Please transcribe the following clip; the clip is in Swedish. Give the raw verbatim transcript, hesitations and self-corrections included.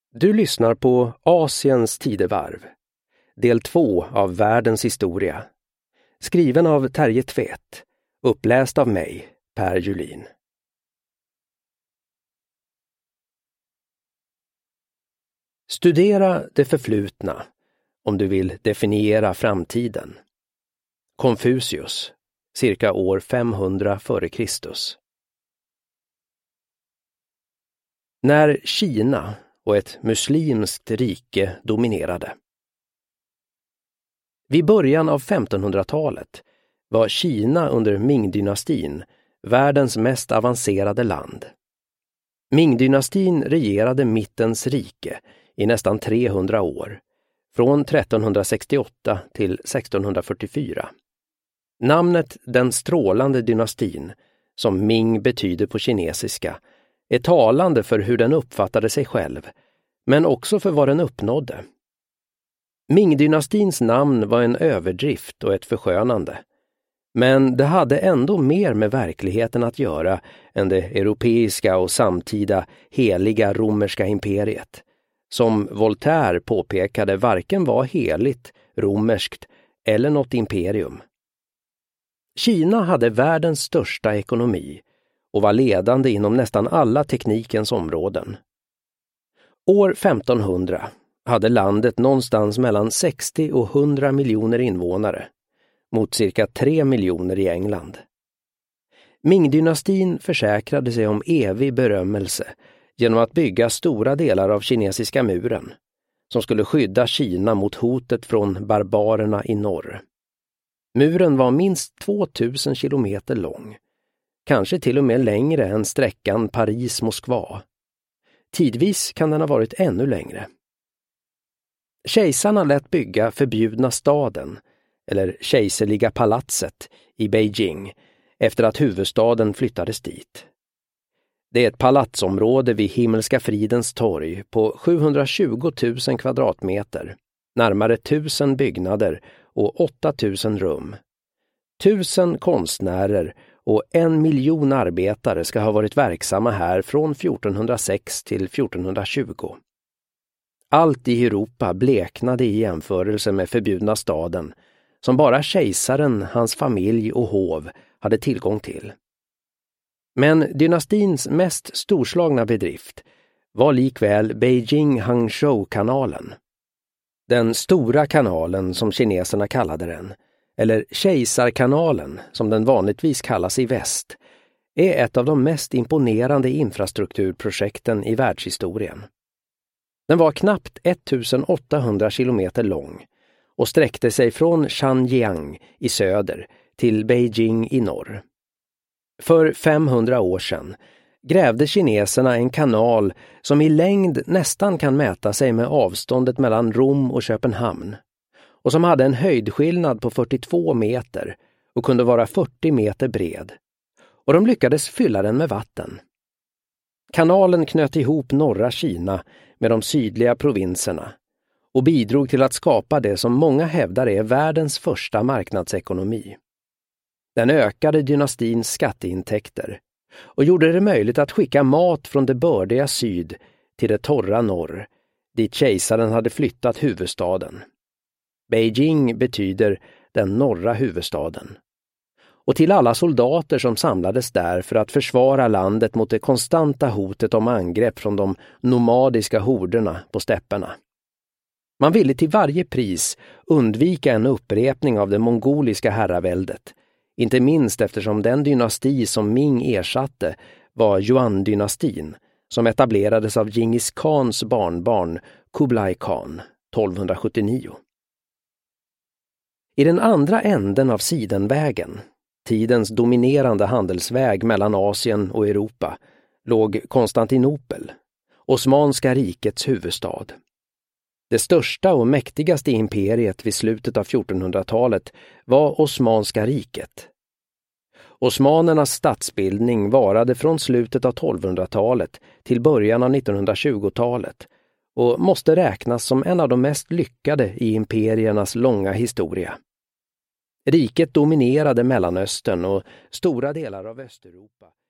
Du lyssnar på Asiens tidevarv, del två av Världens historia. Skriven av Terje Tvedt, uppläst av mig, Per Julin. Studera det förflutna om du vill definiera framtiden. Konfucius, cirka år femhundra före Kristus. När Kina och ett muslimskt rike dominerade. Vid början av femtonhundratalet var Kina under Ming-dynastin världens mest avancerade land. Ming-dynastin regerade mittens rike i nästan trehundra år, från trettonhundrasextioåtta till sextonhundrafyrtiofyra. Namnet den strålande dynastin, som Ming betyder på kinesiska, är talande för hur den uppfattade sig själv, men också för vad den uppnådde. Ming-dynastins namn var en överdrift och ett förskönande, men det hade ändå mer med verkligheten att göra än det europeiska och samtida heliga romerska imperiet, som Voltaire påpekade varken var heligt, romerskt eller något imperium. Kina hade världens största ekonomi och var ledande inom nästan alla teknikens områden. År femtonhundra hade landet någonstans mellan sextio och hundra miljoner invånare, mot cirka tre miljoner i England. Ming-dynastin försäkrade sig om evig berömmelse genom att bygga stora delar av kinesiska muren, som skulle skydda Kina mot hotet från barbarerna i norr. Muren var minst tvåtusen kilometer lång, kanske till och med längre än sträckan Paris-Moskva. Tidvis kan den ha varit ännu längre. Kejsarna lät bygga förbjudna staden, eller kejserliga palatset, i Beijing efter att huvudstaden flyttades dit. Det är ett palatsområde vid Himmelska fridens torg på sjuhundratjugotusen kvadratmeter, närmare tusen byggnader och åttatusen rum. Tusen konstnärer och en miljon arbetare ska ha varit verksamma här från fjortonhundrasex till fjortonhundratjugo. Allt i Europa bleknade i jämförelse med förbjudna staden, som bara kejsaren, hans familj och hov hade tillgång till. Men dynastins mest storslagna bedrift var likväl Beijing-Hangzhou-kanalen. Den stora kanalen som kineserna kallade den, eller Kejsarkanalen som den vanligtvis kallas i väst, är ett av de mest imponerande infrastrukturprojekten i världshistorien. Den var knappt ettusenåttahundra kilometer lång och sträckte sig från Shenyang i söder till Beijing i norr. För femhundra år sedan grävde kineserna en kanal som i längd nästan kan mäta sig med avståndet mellan Rom och Köpenhamn, och som hade en höjdskillnad på fyrtiotvå meter och kunde vara fyrtio meter bred, och de lyckades fylla den med vatten. Kanalen knöt ihop norra Kina med de sydliga provinserna och bidrog till att skapa det som många hävdar är världens första marknadsekonomi. Den ökade dynastins skatteintäkter och gjorde det möjligt att skicka mat från det bördiga syd till det torra norr, dit kejsaren hade flyttat huvudstaden. Beijing betyder den norra huvudstaden. Och till alla soldater som samlades där för att försvara landet mot det konstanta hotet om angrepp från de nomadiska horderna på stäpperna. Man ville till varje pris undvika en upprepning av det mongoliska herraväldet, inte minst eftersom den dynasti som Ming ersatte var Yuan-dynastin, som etablerades av Genghis Khans barnbarn Kublai Khan tolvhundrasjuttionio. I den andra änden av Sidenvägen, tidens dominerande handelsväg mellan Asien och Europa, låg Konstantinopel, Osmanska rikets huvudstad. Det största och mäktigaste imperiet vid slutet av fjortonhundratalet var Osmanska riket. Osmanernas statsbildning varade från slutet av tolvhundratalet till början av nittonhundratjugotalet och måste räknas som en av de mest lyckade i imperiernas långa historia. Riket dominerade Mellanöstern och stora delar av Östeuropa